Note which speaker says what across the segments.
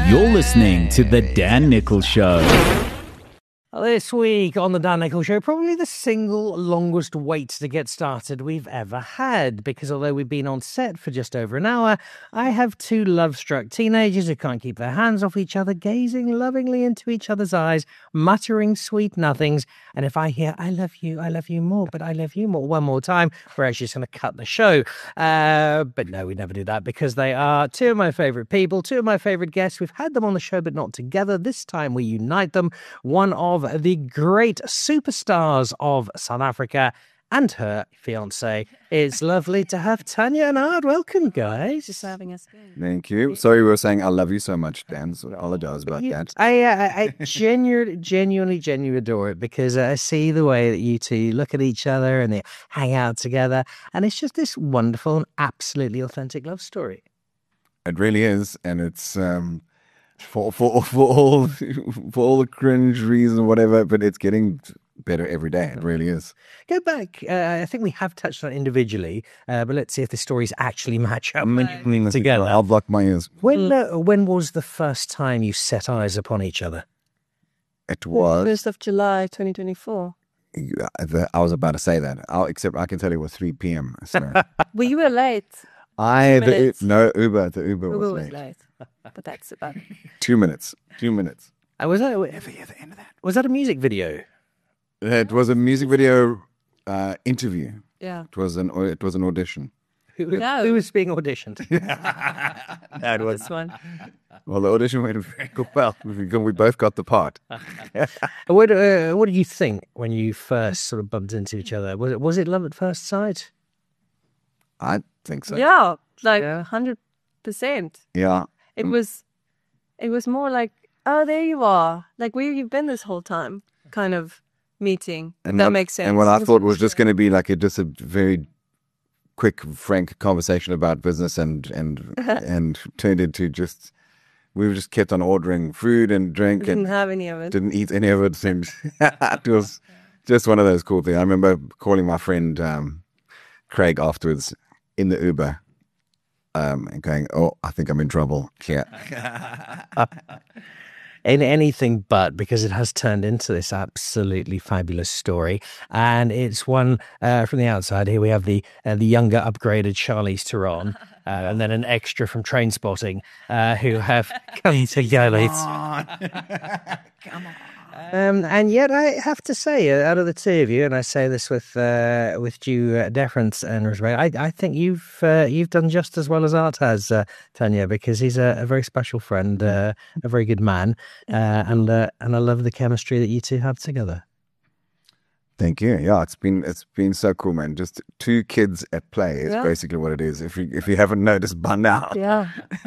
Speaker 1: You're listening to The Dan Nichols Show.
Speaker 2: This week on the Dan Nichols Show, probably the single longest wait to get started we've ever had, because although we've been on set for just over an hour, I have two love-struck teenagers who can't keep their hands off each other, gazing lovingly into each other's eyes, muttering sweet nothings, and if I hear, I love you more, but I love you more, one more time, we're actually just going to cut the show. But no, we never do that, because they are two of my favourite people, two of my favourite guests. We've had them on the show, but not together. This time we unite them. One of the great superstars of South Africa and her fiance. It's lovely to have Tanya and Ard. Welcome, guys.
Speaker 3: Just having us.
Speaker 4: Thank you. Sorry, we were saying I love you so much, Dan. So I apologize about that.
Speaker 2: I genuinely adore it, because I see the way that you two look at each other and they hang out together, and it's just this wonderful and absolutely authentic love story.
Speaker 4: It really is, and it's for all the cringe reasons, whatever. But it's getting better every day. It really is.
Speaker 2: Go back. I think we have touched on it individually, but let's see if the stories actually match up together.
Speaker 4: I'll block my ears.
Speaker 2: When was the first time you set eyes upon each other?
Speaker 4: It was
Speaker 3: 1st of July, 2024.
Speaker 4: I was about to say that. Except I can tell you it was 3 p.m. So.
Speaker 3: Well, you were late.
Speaker 4: Uber. The Uber
Speaker 3: Uber
Speaker 4: was
Speaker 3: was
Speaker 4: late.
Speaker 3: late. But that's about it.
Speaker 4: 2 minutes. 2 minutes.
Speaker 2: Was that at the end of that? Was that a music video?
Speaker 4: It was a music video interview.
Speaker 3: Yeah.
Speaker 4: It was an audition.
Speaker 2: Who was being auditioned?
Speaker 4: That was
Speaker 3: This one.
Speaker 4: well. The audition went very well. We both got the part.
Speaker 2: What did you think when you first sort of bumped into each other? Was it love at first sight?
Speaker 4: I think so.
Speaker 3: Yeah, like
Speaker 2: Yeah.
Speaker 3: 100%.
Speaker 4: Yeah.
Speaker 3: It was more like, oh, there you are. Like, where you've been this whole time, kind of meeting.
Speaker 4: And
Speaker 3: That
Speaker 4: what-
Speaker 3: makes sense.
Speaker 4: And what I thought was just going to be like just a very quick, frank conversation about business, and turned into just we just kept on ordering food and drink
Speaker 3: Didn't
Speaker 4: and
Speaker 3: have any of it.
Speaker 4: didn't eat any of it. And it was just one of those cool things. I remember calling my friend Craig afterwards in the Uber. And going, oh, I think I'm in trouble. Yeah.
Speaker 2: In anything but, because it has turned into this absolutely fabulous story, and it's one from the outside. Here we have the younger, upgraded Charlize Theron, and then an extra from Trainspotting, who have come together. Come on. And yet, I have to say, out of the two of you, and I say this with due deference and respect, I think you've done just as well as Art has, Tanya, because he's a very special friend, a very good man, and I love the chemistry that you two have together.
Speaker 4: Thank you. Yeah, it's been so cool, man. Just two kids at play is
Speaker 3: Yeah.
Speaker 4: basically what it is. If you haven't noticed by now.
Speaker 3: Yeah.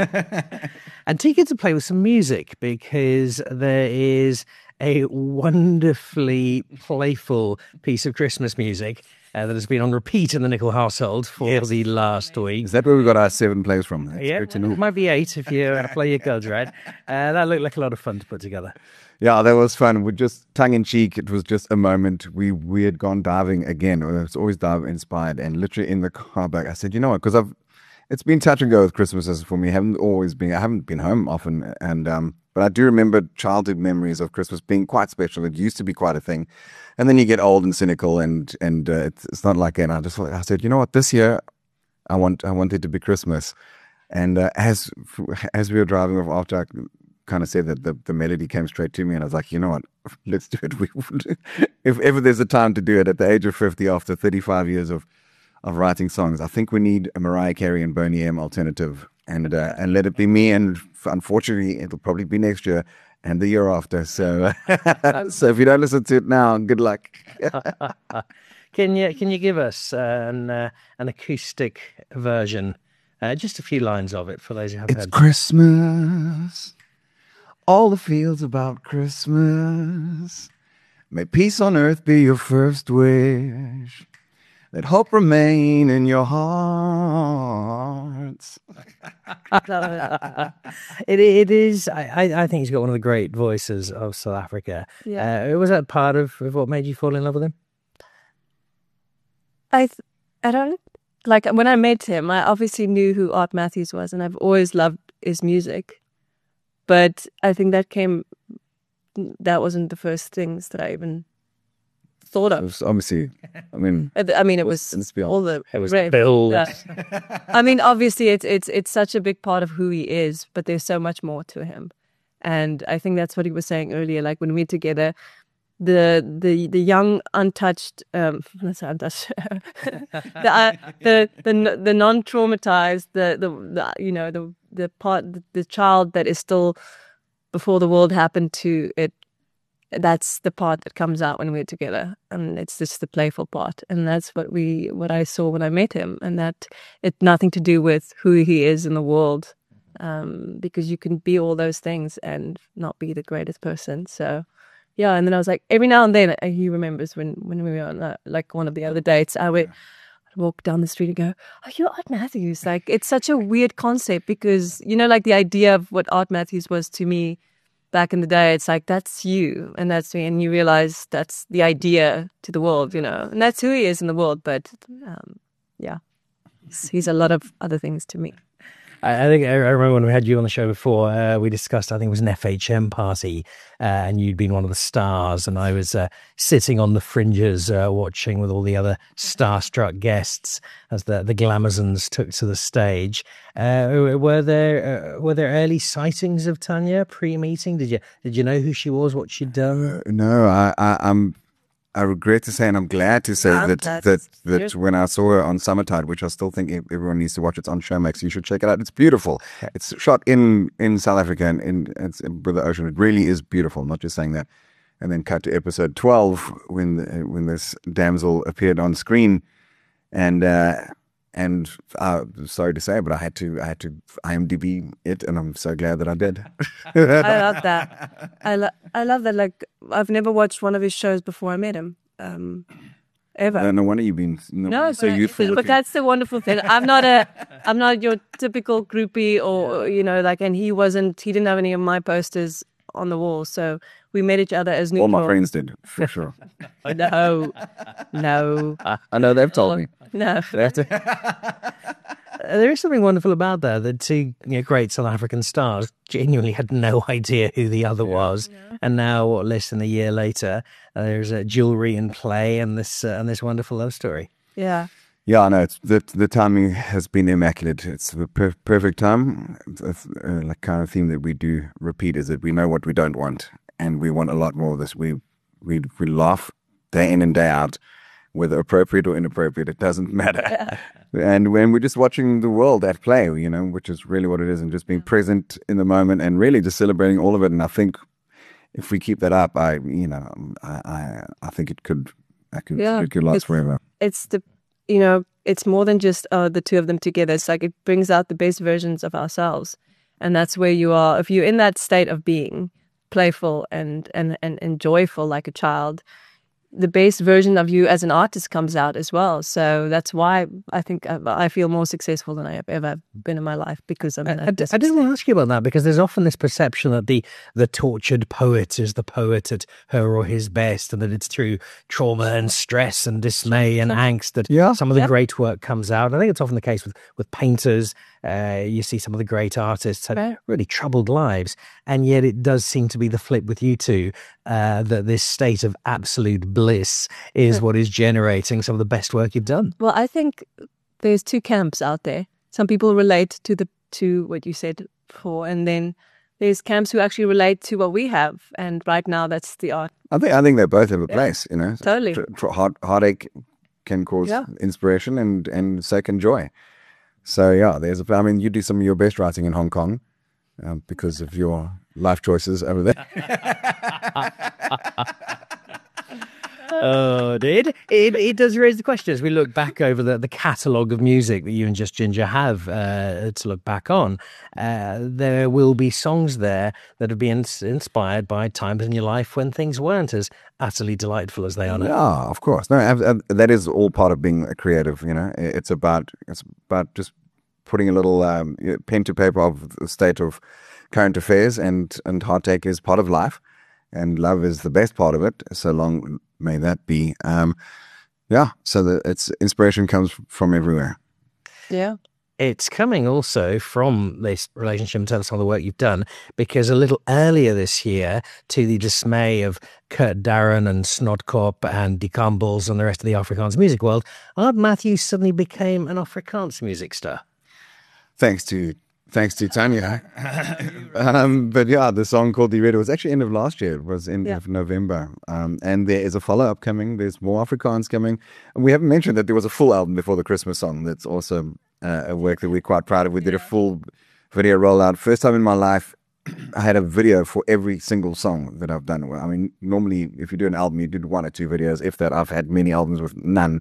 Speaker 2: And two kids to play with some music, because there is a wonderfully playful piece of Christmas music that has been on repeat in the Nichol household for the last week.
Speaker 4: Is that where we got our 7 plays from? That's
Speaker 2: Yeah,
Speaker 4: good to know.
Speaker 2: it might be 8 if you play your cards right. That looked like a lot of fun to put together.
Speaker 4: Yeah, that was fun. We just tongue in cheek. It was just a moment. We had gone diving again. It's always dive inspired, and literally in the car back, I said, you know what? Because it's been touch and go with Christmases for me. I haven't been home often, and but I do remember childhood memories of Christmas being quite special. It used to be quite a thing, and then you get old and cynical, and it's not like that. And I said, you know what? This year, I want it to be Christmas, and as we were driving off after I kind of said that, the melody came straight to me, and I was like, you know what, let's do it. If ever there's a time to do it, at the age of 50, after 35 years of writing songs, I think we need a Mariah Carey and Boney M alternative, and let it be me. And unfortunately, it'll probably be next year and the year after. So so if you don't listen to it now, good luck.
Speaker 2: Can you give us an acoustic version, just a few lines of it for those who haven't
Speaker 4: It's
Speaker 2: heard?
Speaker 4: Christmas. All the fields about Christmas. May peace on earth be your first wish. Let hope remain in your hearts.
Speaker 2: It is. I think he's got one of the great voices of South Africa.
Speaker 3: Yeah.
Speaker 2: Was that part of what made you fall in love with him?
Speaker 3: I don't, like, when I met him, I obviously knew who Art Matthews was, and I've always loved his music. But I think that wasn't the first things that I even thought
Speaker 4: It
Speaker 3: of.
Speaker 4: was obviously, I mean,
Speaker 3: I mean, it was
Speaker 4: let's be honest.
Speaker 3: all the
Speaker 2: It was
Speaker 3: red-
Speaker 2: Bill.
Speaker 3: yeah. I mean, obviously, it's such a big part of who he is, but there's so much more to him. And I think that's what he was saying earlier. Like when we're together, the young, untouched, let's say untouched, the non-traumatized, the child that is still before the world happened to it. That's the part that comes out when we're together, and it's just the playful part, and that's what I saw when I met him, and that it's nothing to do with who he is in the world, because you can be all those things and not be the greatest person. So, yeah, and then I was like, every now and then he remembers when we were on like one of the other dates, I'd walk down the street and go, "Oh, you're Art Matthews!" Like it's such a weird concept because like the idea of what Art Matthews was to me. Back in the day, it's like, that's you and that's me. And you realize that's the idea to the world, and that's who he is in the world. But yeah, he's a lot of other things to me.
Speaker 2: I think I remember when we had you on the show before, we discussed, I think it was an FHM party, and you'd been one of the stars, and I was sitting on the fringes watching with all the other starstruck guests as the Glamazons took to the stage. Were there early sightings of Tanya pre-meeting? Did you know who she was, what she'd done?
Speaker 4: No, I regret to say, and I'm glad to say that when I saw her on Summertide, which I still think everyone needs to watch, it's on Showmax. You should check it out. It's beautiful. It's shot in South Africa and it's with the ocean. It really is beautiful. I'm not just saying that. And then cut to episode 12 when this damsel appeared on screen, and sorry to say, but I had to IMDb it, and I'm so glad that I did.
Speaker 3: I love that. I love that. Like I've never watched one of his shows before I met him, ever.
Speaker 4: No wonder you've been so youthful.
Speaker 3: But that's the wonderful thing. I'm not your typical groupie, or and he didn't have any of my posters on the wall, so we met each other as neutral.
Speaker 4: All my friends did, for sure.
Speaker 3: No.
Speaker 4: I know they've told me.
Speaker 3: No.
Speaker 2: There is something wonderful about that. The two great South African stars genuinely had no idea who the other was, and now, less than a year later, there's jewelry in play and this wonderful love story.
Speaker 3: Yeah.
Speaker 4: Yeah, I know. It's the timing has been immaculate. It's the perfect time. Like kind of theme that we do repeat is that we know what we don't want, and we want a lot more of this. We laugh day in and day out, whether appropriate or inappropriate, it doesn't matter. And when we're just watching the world at play, which is really what it is, and just being present in the moment and really just celebrating all of it. And I think if we keep that up, I think it could last forever.
Speaker 3: It's it's more than just the two of them together. It's like it brings out the best versions of ourselves, and that's where you are. If you're in that state of being playful and joyful like a child, the base version of you as an artist comes out as well. So that's why I think I feel more successful than I have ever been in my life, because I'm
Speaker 2: I did want to ask you about that, because there's often this perception that the tortured poet is the poet at her or his best, and that it's through trauma and stress and dismay and angst that some of the great work comes out. I think it's often the case with painters. You see some of the great artists had really troubled lives, and yet it does seem to be the flip with you two, that this state of absolute bliss is what is generating some of the best work you've done.
Speaker 3: Well, I think there's two camps out there. Some people relate to what you said before, and then there's camps who actually relate to what we have. And right now, that's the art.
Speaker 4: I think they both have a place.
Speaker 3: Totally.
Speaker 4: Heartache can cause inspiration, and so can joy. So you do some of your best writing in Hong Kong because of your life choices over there.
Speaker 2: Oh, it does raise the question as we look back over the catalogue of music that you and Just Ginger have to look back on. There will be songs there that have been inspired by times in your life when things weren't as utterly delightful as they are now.
Speaker 4: Yeah, of course. No, that is all part of being a creative. It's about just putting a little pen to paper of the state of current affairs, and heartache is part of life, and love is the best part of it. So long may that be. So its inspiration comes from everywhere.
Speaker 3: Yeah.
Speaker 2: It's coming also from this relationship in terms of some of the work you've done, because a little earlier this year, to the dismay of Kurt Darren and Snodkop and Die Campbells and the rest of the Afrikaans music world, Art Matthews suddenly became an Afrikaans music star.
Speaker 4: Thanks to Tanya. But yeah, the song called "Die Rede" was actually end of last year. It was end of November. And there is a follow-up coming. There's more Afrikaans coming. And we haven't mentioned that there was a full album before the Christmas song. That's also a work that we're quite proud of. We did a full video rollout. First time in my life, I had a video for every single song that I've done. I mean, normally if you do an album, you do 1 or 2 videos. If that, I've had many albums with none.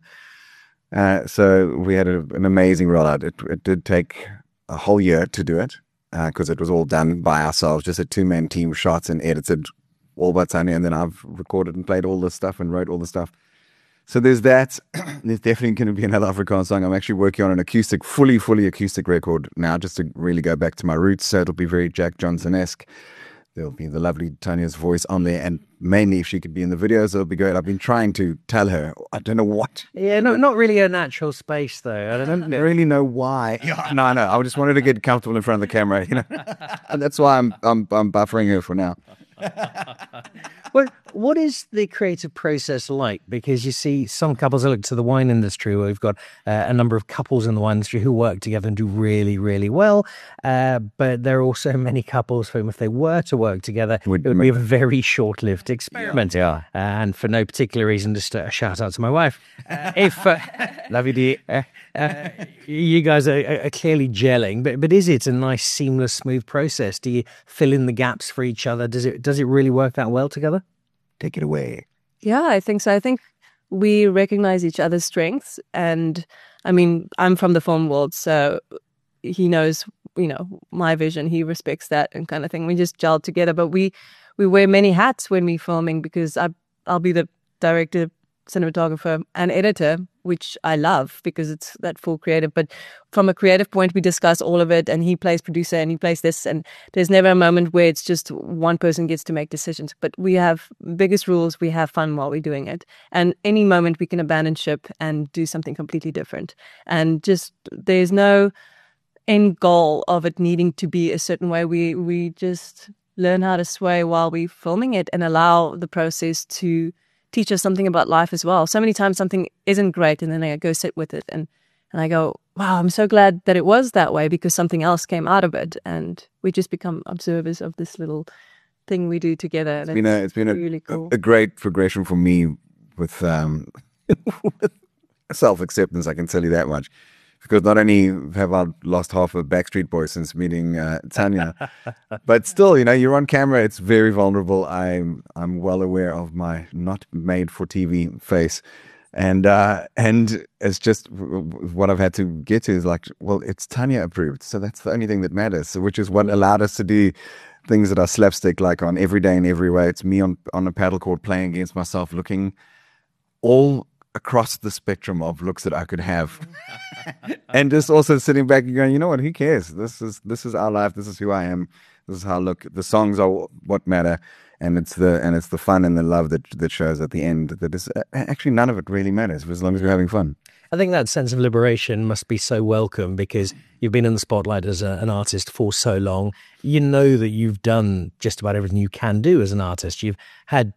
Speaker 4: So we had an amazing rollout. It did take a whole year to do it because it was all done by ourselves, just a 2-man team, shots and edited all by Tanya, and then I've recorded and played all the stuff and wrote all the stuff. So there's that. There's definitely going to be another Afrikaans song. I'm actually working on an acoustic, fully acoustic record now, just to really go back to my roots. So it'll be very Jack Johnson-esque. There'll be the lovely Tanya's voice on there, and mainly if she could be in the videos, it'll be great. I've been trying to tell her, I don't know what.
Speaker 2: Yeah, no, not really a natural space though.
Speaker 4: I don't really know why. No, I just wanted to get comfortable in front of the camera, and that's why I'm buffering her for now.
Speaker 2: Well, what is the creative process like? Because you see some couples, I look to the wine industry where we've got a number of couples in the wine industry who work together and do really, really well. But there are also many couples whom, if they were to work together, it would be a very short-lived experiment.
Speaker 1: Yeah.
Speaker 2: And for no particular reason, just a shout out to my wife. Love you, dear. You guys are clearly gelling, but is it a nice, seamless, smooth process? Do you fill in the gaps for each other? Does it really work that well together?
Speaker 4: Take it away.
Speaker 3: Yeah, I think so. I think we recognize each other's strengths. And I mean, I'm from the film world, so he knows, my vision. He respects that and kind of thing. We just gel together. But we wear many hats when we're filming, because I'll be the director, cinematographer and editor, which I love because it's that full creative. But from a creative point, we discuss all of it, and he plays producer and he plays this, and there's never a moment where it's just one person gets to make decisions. But we have biggest rules. We have fun while we're doing it, and any moment we can abandon ship and do something completely different. And just there's no end goal of it needing to be a certain way. We just learn how to sway while we're filming it and allow the process to teach us something about life as well. So many times something isn't great, and then I go sit with it and I go, wow, I'm so glad that it was that way, because something else came out of it, and we just become observers of this little thing we do together.
Speaker 4: It's been
Speaker 3: really cool.
Speaker 4: a great progression for me with self-acceptance, I can tell you that much. Because not only have I lost half of Backstreet Boys since meeting Tanya, but still, you're on camera. It's very vulnerable. I'm well aware of my not made for TV face, and it's just what I've had to get to is like, well, it's Tanya approved, so that's the only thing that matters. Which is what allowed us to do things that are slapstick, like on Every Day in Every Way. It's me on a paddle court playing against myself, looking all across the spectrum of looks that I could have, and just also sitting back and going, you know what, who cares? This is our life. This is who I am. This is how I look. The songs are what matter, and it's the fun and the love that shows at the end. That is actually none of it really matters as long as we're having fun.
Speaker 2: I think that sense of liberation must be so welcome, because you've been in the spotlight as an artist for so long. You know that you've done just about everything you can do as an artist. You've had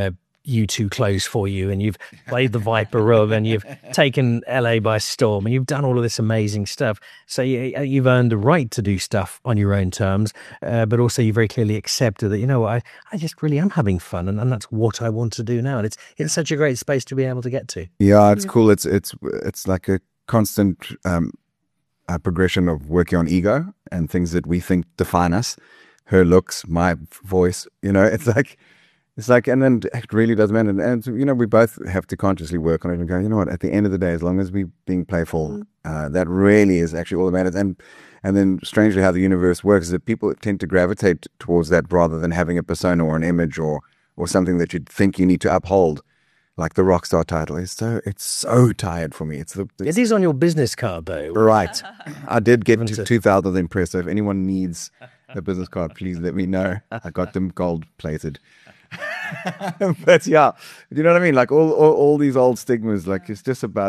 Speaker 2: U2 close for you, and you've played the Viper Room, and you've taken LA by storm, and you've done all of this amazing stuff. So you've earned a right to do stuff on your own terms, but also you very clearly accepted that, I just really am having fun, and that's what I want to do now. And it's such a great space to be able to get to.
Speaker 4: Yeah, it's cool. It's like a constant progression of working on ego and things that we think define us. Her looks, my voice, it's like, and then it really does matter. And we both have to consciously work on it and go, you know what, at the end of the day, as long as we're being playful, that really is actually all that matters. And then strangely how the universe works is that people tend to gravitate towards that rather than having a persona or an image or something that you'd think you need to uphold. Like the rock star title it's so tired for me.
Speaker 2: It is on your business card though.
Speaker 4: Right. I did get to 2,000 impressed. So if anyone needs a business card, please let me know. I got them gold plated. But yeah, you know what I mean? Like all these old stigmas, like it's just about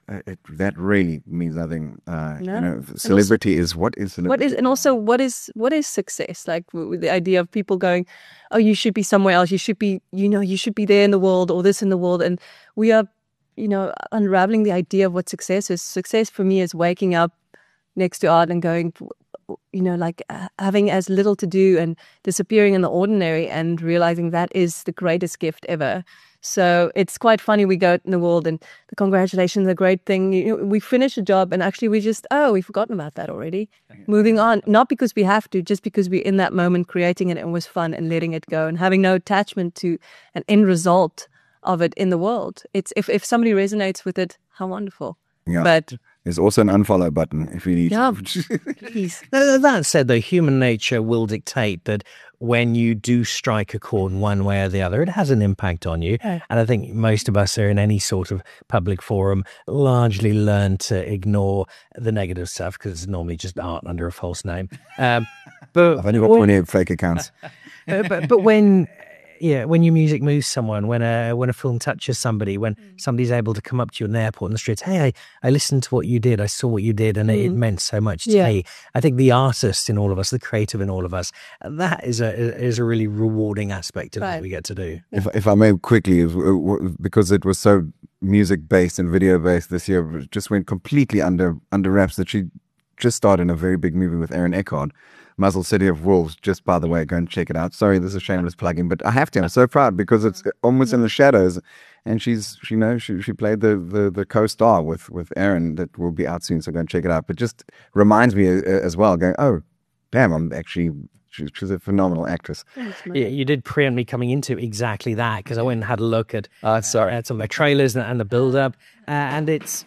Speaker 4: that really means nothing.
Speaker 3: No.
Speaker 4: Celebrity is what is celebrity?
Speaker 3: What is success? Like with the idea of people going, oh, you should be somewhere else. You should be, you should be there in the world or this in the world. And we are, unraveling the idea of what success is. Success for me is waking up next to art and going, like having as little to do and disappearing in the ordinary and realizing that is the greatest gift ever. So it's quite funny. We go out in the world and the congratulations are a great thing. We finish a job and actually we've forgotten about that already. Moving on, not because we have to, just because we're in that moment creating it and it was fun and letting it go and having no attachment to an end result of it in the world. It's if somebody resonates with it, how wonderful.
Speaker 4: Yeah.
Speaker 3: But
Speaker 4: there's also an unfollow button if you need.
Speaker 3: Yeah, please.
Speaker 2: That said, though, human nature will dictate that when you do strike a chord one way or the other, it has an impact on you.
Speaker 3: Yeah.
Speaker 2: And I think most of us are in any sort of public forum largely learn to ignore the negative stuff because it's normally just art under a false name. But
Speaker 4: I've only got plenty of fake accounts.
Speaker 2: but when your music moves someone, when a film touches somebody, when somebody's able to come up to you in the airport in the streets, hey, I listened to what you did, I saw what you did, and it meant so much to me. I think the artist in all of us, the creative in all of us, that is a really rewarding aspect of what we get to do.
Speaker 4: If I may quickly, because it was so music based and video based this year, it just went completely under wraps that she just starred in a very big movie with Aaron Eckhart, Muzzle City of Wolves. Just by the way, go and check it out. Sorry, this is a shameless plugging, but I have to. I'm so proud because it's almost in the shadows, and she played the co-star with Aaron that will be out soon. So go and check it out. But just reminds me as well, going, oh, damn, I'm actually. She's a phenomenal actress.
Speaker 2: Yeah, you did preempt me coming into exactly that because I went and had a look at some of the trailers and the build-up, and it's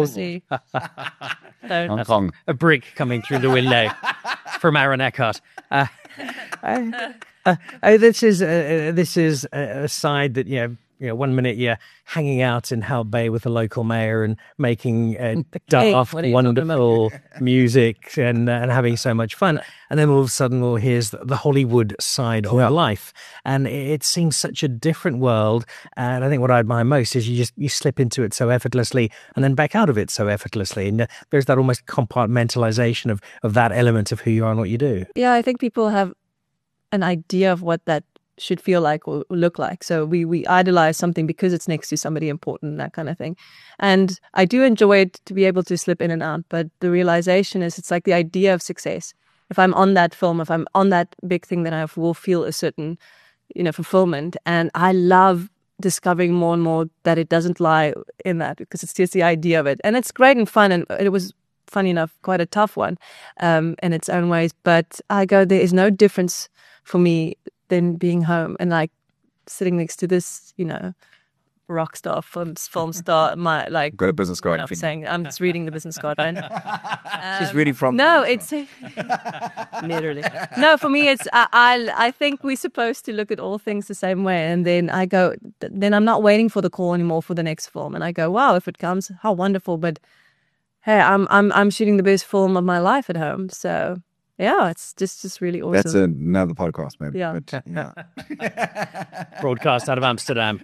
Speaker 4: Hong Kong.
Speaker 2: A brick coming through the window from Aaron Eckhart. This is a side that 1 minute you're hanging out in Hout Bay with the local mayor and making daft, wonderful music and having so much fun. And then all of a sudden, here's the Hollywood side of your life. And it seems such a different world. And I think what I admire most is you slip into it so effortlessly and then back out of it so effortlessly. And there's that almost compartmentalization of that element of who you are and what you do.
Speaker 3: Yeah, I think people have an idea of what that should feel like or look like. So we idolize something because it's next to somebody important, that kind of thing. And I do enjoy it to be able to slip in and out, but the realization is it's like the idea of success. If I'm on that film, if I'm on that big thing, then I will feel a certain, fulfillment. And I love discovering more and more that it doesn't lie in that because it's just the idea of it. And it's great and fun. And it was, funny enough, quite a tough one in its own ways. But I go, there is no difference for me than being home and like sitting next to this, rock star, film star.
Speaker 4: Got a business card.
Speaker 3: I'm just reading the business card.
Speaker 4: She's reading from.
Speaker 3: No, it's literally. No, for me, it's I think we're supposed to look at all things the same way, and then I go. Then I'm not waiting for the call anymore for the next film, and I go, wow, if it comes, how wonderful. But hey, I'm shooting the best film of my life at home, so. Yeah, it's just really awesome.
Speaker 4: That's another podcast, maybe.
Speaker 3: Yeah.
Speaker 4: But,
Speaker 2: Broadcast out of Amsterdam.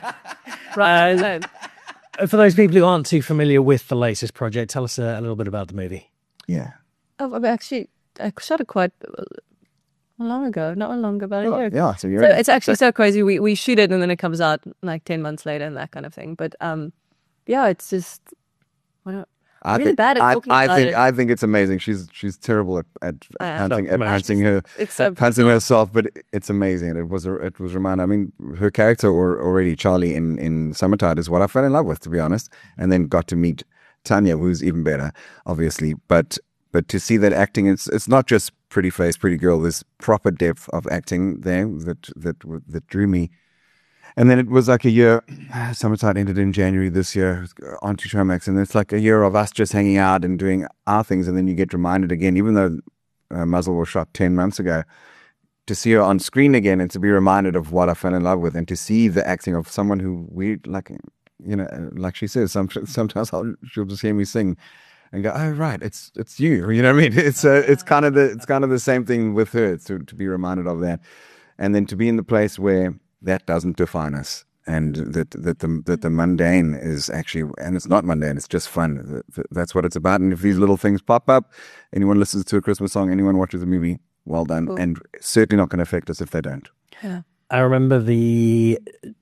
Speaker 2: For those people who aren't too familiar with the latest project, tell us a little bit about the movie.
Speaker 4: Yeah.
Speaker 3: Oh, actually, I shot it quite long ago. Not long, about a year ago.
Speaker 4: Yeah, so
Speaker 3: it's actually so crazy. We shoot it and then it comes out like 10 months later and that kind of thing. But it's just... really bad at talking about it.
Speaker 4: I think it's amazing. She's terrible at punching herself, but it's amazing. It was reminding. I mean, her character already Charlie in Summertide is what I fell in love with, to be honest, and then got to meet Tanya, who's even better, obviously. But to see that acting, it's not just pretty face, pretty girl. There's proper depth of acting there that drew me. And then it was like a year, Summertide ended in January this year, onto Showmax, and it's like a year of us just hanging out and doing our things, and then you get reminded again, even though Muzzle was shot 10 months ago, to see her on screen again and to be reminded of what I fell in love with, and to see the acting of someone who like she says, sometimes she'll just hear me sing and go, oh right, it's you, you know what I mean? It's kind of the same thing with her, to be reminded of that, and then to be in the place where that doesn't define us. and that the mundane is actually, and it's not mundane, it's just fun. That's what it's about. And if these little things pop up, anyone listens to a Christmas song, anyone watches a movie, well done.
Speaker 3: Cool.
Speaker 4: And certainly not going to affect us if they don't.
Speaker 3: Yeah.
Speaker 2: I remember the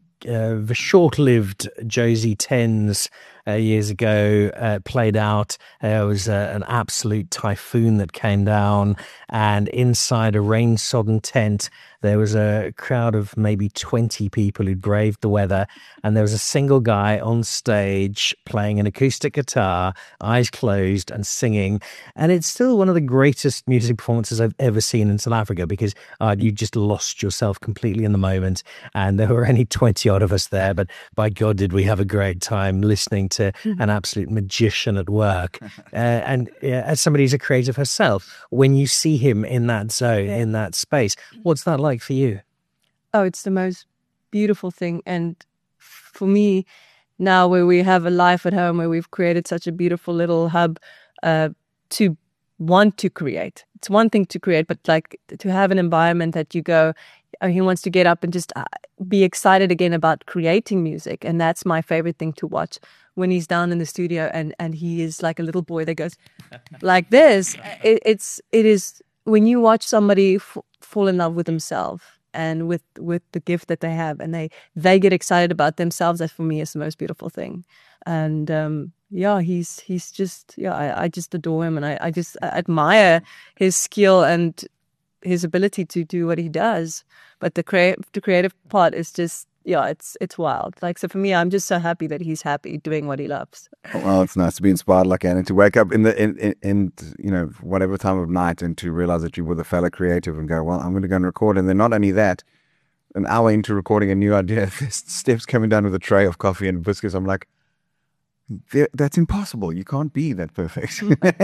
Speaker 2: short-lived Josie Tens years ago played out. There was an absolute typhoon that came down, and inside a rain-sodden tent, there was a crowd of maybe 20 people who'd braved the weather, and there was a single guy on stage playing an acoustic guitar, eyes closed and singing. And it's still one of the greatest music performances I've ever seen in South Africa, because you just lost yourself completely in the moment, and there were only 20 odd of us there, but by God did we have a great time listening to an absolute magician at work. And as somebody who's a creative herself, when you see him in that zone, in that space, what's that like for you?
Speaker 3: Oh, it's the most beautiful thing. And for me, now where we have a life at home, where we've created such a beautiful little hub to want to create. It's one thing to create, but like to have an environment that you go, he wants to get up and just be excited again about creating music. And that's my favorite thing to watch when he's down in the studio and he is like a little boy that goes like this. It is when you watch somebody fall in love with themselves and with the gift that they have, and they get excited about themselves. That for me is the most beautiful thing. And he's just I just adore him, and I just admire his skill and his ability to do what he does. But the creative part is just it's wild. Like, so for me, I'm just so happy that he's happy doing what he loves.
Speaker 4: Well, it's nice to be inspired like that, and to wake up in whatever time of night, and to realize that you were the fellow creative and go, well, I'm going to go and record. And then not only that, an hour into recording a new idea, there's Steph's coming down with a tray of coffee and biscuits. I'm like, that's impossible. You can't be that perfect.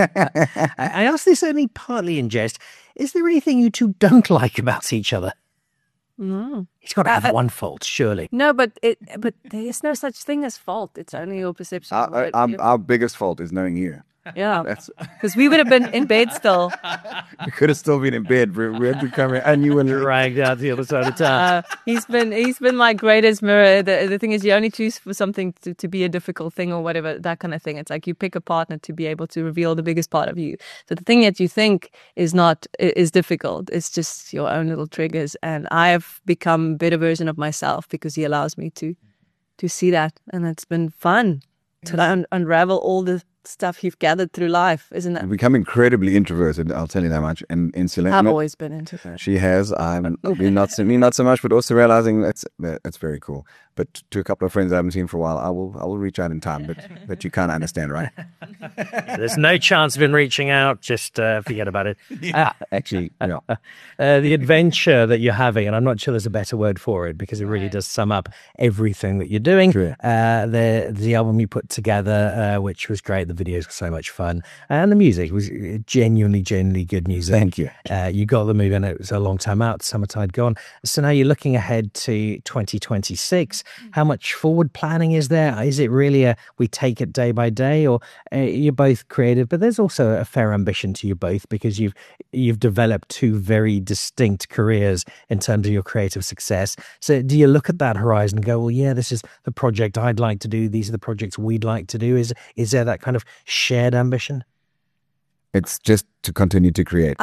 Speaker 2: I ask this only partly in jest. Is there anything you two don't like about each other?
Speaker 3: No.
Speaker 2: He's got to have one fault, surely.
Speaker 3: No, but there's no such thing as fault. It's only your perception.
Speaker 4: Our biggest fault is knowing you.
Speaker 3: Yeah, because we would have been in bed still.
Speaker 4: We could have still been in bed. We had to come here, and you were
Speaker 2: dragged out the other side of town.
Speaker 3: He's been my greatest mirror. The thing is, you only choose for something to be a difficult thing or whatever, that kind of thing. It's like you pick a partner to be able to reveal the biggest part of you. So the thing that you think is difficult. It's just your own little triggers. And I have become a better version of myself because he allows me to see that, and it's been fun to unravel all the stuff you've gathered through life, isn't it?
Speaker 4: I've become incredibly introverted, I'll tell you that much. And insular.
Speaker 3: I've always been introverted.
Speaker 4: She has. Me not so much, but also realizing that's very cool. But to a couple of friends I haven't seen for a while, I will reach out in time, but you can't understand, right?
Speaker 2: There's no chance of him reaching out. Just forget about it.
Speaker 4: Actually, no.
Speaker 2: The adventure that you're having, and I'm not sure there's a better word for it, because it really does sum up everything that you're doing.
Speaker 4: True.
Speaker 2: The album you put together, which was great. The videos were so much fun, and the music was genuinely good music.
Speaker 4: Thank you.
Speaker 2: You got the movie, and it was a long time out. Summertide gone. So now you're looking ahead to 2026. How much forward planning is there? Is it really we take it day by day, or you're both creative, but there's also a fair ambition to you both, because you've developed two very distinct careers in terms of your creative success. So do you look at that horizon and go, well, yeah, this is the project I'd like to do. These are the projects we'd like to do. Is there that kind of shared ambition?
Speaker 4: It's just to continue to create.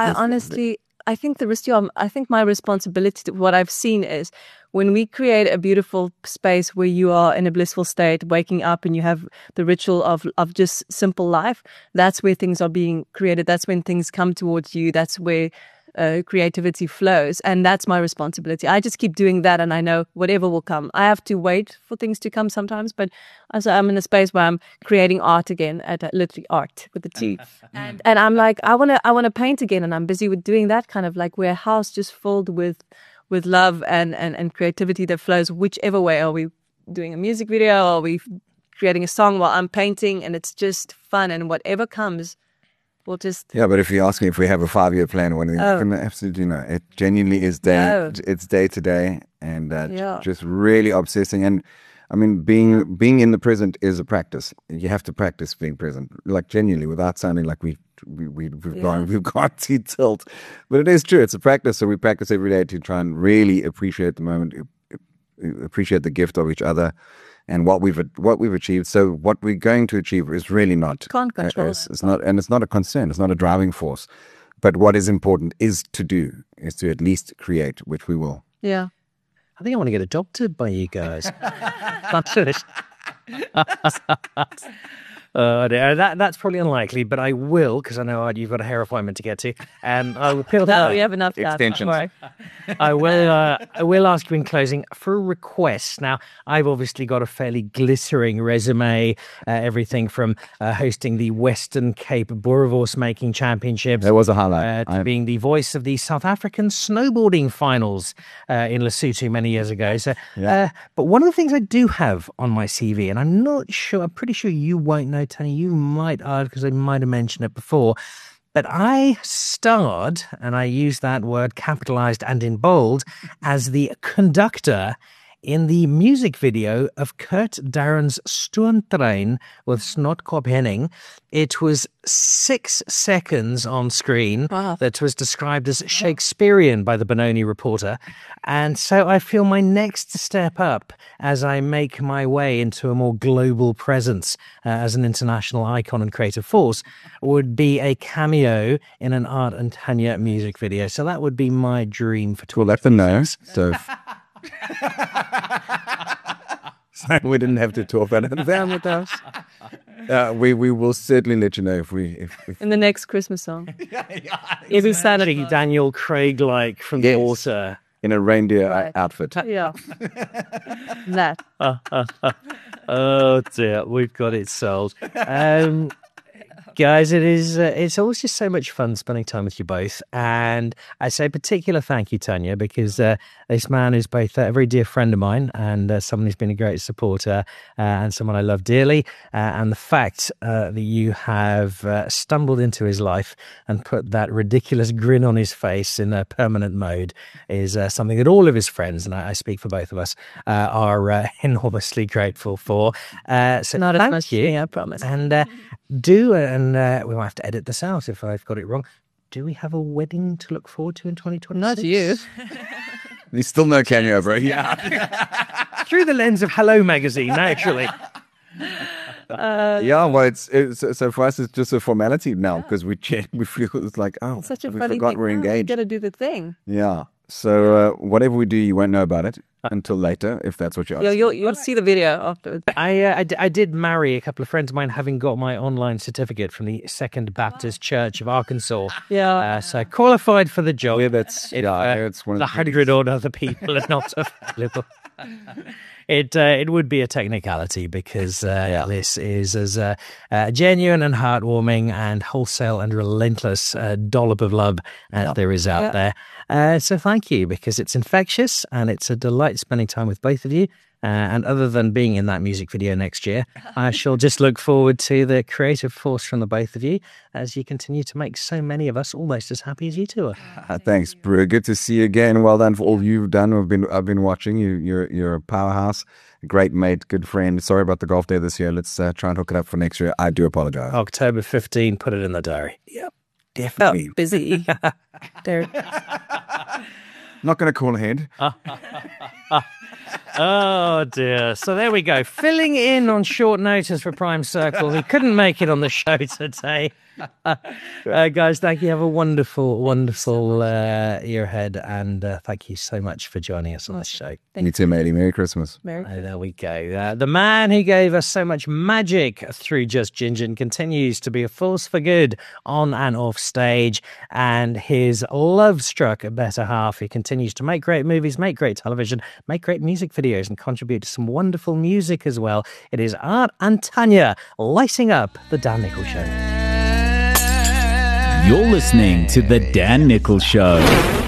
Speaker 3: I think my responsibility to what I've seen is when we create a beautiful space where you are in a blissful state, waking up, and you have the ritual of just simple life, that's where things are being created. That's when things come towards you. That's where creativity flows. And that's my responsibility. I just keep doing that, and I know whatever will come. I have to wait for things to come sometimes, but as I'm in a space where I'm creating art again, literally art with the T. And I'm like, I want to paint again, and I'm busy with doing that, kind of like where a house just filled with love and creativity that flows whichever way. Are we doing a music video, or are we creating a song while I'm painting? And it's just fun, and whatever comes, we'll just...
Speaker 4: Yeah, but if you ask me if we have a 5-year plan or anything, absolutely no. It genuinely is it's day to day, and just really obsessing. And I mean, being in the present is a practice. You have to practice being present, like genuinely, without sounding like we've gone to tilt. But it is true. It's a practice. So we practice every day to try and really appreciate the moment. appreciate the gift of each other and what we've achieved. So what we're going to achieve is really not
Speaker 3: Can't control it.
Speaker 4: it's not, and it's not a concern. It's not a driving force. But what is important is to at least create, which we will.
Speaker 3: Yeah.
Speaker 2: I think I want to get adopted by you guys. That's it. That's probably unlikely, but I will, because I know you've got a hair appointment to get to. I will peel
Speaker 3: No,
Speaker 2: that.
Speaker 3: we have enough
Speaker 4: Extensions.
Speaker 3: Don't worry.
Speaker 2: I will ask you in closing for a request. Now, I've obviously got a fairly glittering resume, everything from hosting the Western Cape Boerewors Making Championships.
Speaker 4: That was a highlight.
Speaker 2: To being the voice of the South African snowboarding finals in Lesotho many years ago. So, but one of the things I do have on my CV, and I'm pretty sure you won't know, Tony, you might add because I might have mentioned it before, but I starred, and I use that word capitalized and in bold, as the conductor in the music video of Kurt Darren's Stoomtrein with Snotkop Henning. It was 6 seconds on screen.
Speaker 3: Wow.
Speaker 2: That was described as Shakespearean by the Benoni Reporter. And so I feel my next step up as I make my way into a more global presence as an international icon and creative force would be a cameo in an Art and Tanya music video. So that would be my dream for
Speaker 4: We'll let them know. So we didn't have to talk about it down with us. We will certainly let you know if
Speaker 3: In the next Christmas song.
Speaker 2: Every Saturday, Daniel Craig like from the
Speaker 4: Yes.
Speaker 2: water.
Speaker 4: in a reindeer
Speaker 3: Right.
Speaker 4: outfit.
Speaker 3: Yeah. That.
Speaker 2: Oh dear, we've got it sold. Guys, it's always just so much fun spending time with you both. And I say particular thank you, Tanya, because this man is both a very dear friend of mine and someone who's been a great supporter and someone I love dearly. And the fact that you have stumbled into his life and put that ridiculous grin on his face in a permanent mode is something that all of his friends, and I speak for both of us, are enormously grateful for. So
Speaker 3: Not as
Speaker 2: thank
Speaker 3: much
Speaker 2: you.
Speaker 3: me, I promise.
Speaker 2: And we might have to edit this out if I've got it wrong. Do we have a wedding to look forward to in 2026?
Speaker 3: Not you.
Speaker 4: There's still no cameo, bro. Yeah.
Speaker 2: Through the lens of Hello Magazine, actually.
Speaker 4: Yeah, well, it's so for us, it's just a formality now because we feel it's like, oh,
Speaker 3: It's such a
Speaker 4: we
Speaker 3: funny
Speaker 4: forgot
Speaker 3: thing.
Speaker 4: we're
Speaker 3: Oh,
Speaker 4: engaged.
Speaker 3: You got to do the thing.
Speaker 4: Yeah. So whatever we do, you won't know about it until later, if that's what you're asking.
Speaker 3: You'll see the video afterwards.
Speaker 2: I did marry a couple of friends of mine, having got my online certificate from the Second Baptist Church of Arkansas.
Speaker 3: Yeah.
Speaker 2: So I qualified for the job.
Speaker 4: Yeah, that's it's one of
Speaker 2: the 100 odd other people are not available. It would be a technicality because this is as genuine and heartwarming and wholesale and relentless dollop of love as there is out there. So thank you, because it's infectious and it's a delight spending time with both of you. And other than being in that music video next year, I shall just look forward to the creative force from the both of you as you continue to make so many of us almost as happy as you two are.
Speaker 4: Thanks, Brew. Good to see you again. Well done for all you've done. I've been watching you. You're a powerhouse, a great mate, good friend. Sorry about the golf day this year. Let's try and hook it up for next year. I do apologize.
Speaker 2: October 15, put it in the diary.
Speaker 4: Yep, definitely.
Speaker 3: Busy. There.
Speaker 4: Not going to call ahead.
Speaker 2: Oh dear. So there we go. Filling in on short notice for Prime Circle, who couldn't make it on the show today. Guys, thank you. Have a wonderful, wonderful year ahead. And thank you so much for joining us on this show.
Speaker 4: You too, matey. Merry Christmas.
Speaker 3: Mary.
Speaker 2: There we go. The man who gave us so much magic through Just Ginger continues to be a force for good on and off stage. And his love-struck better half, he continues to make great movies, make great television, make great music videos, and contribute to some wonderful music as well. It is Art and Tanya lighting up The Dan Nichols Show.
Speaker 1: You're listening to The Dan Nichols Show.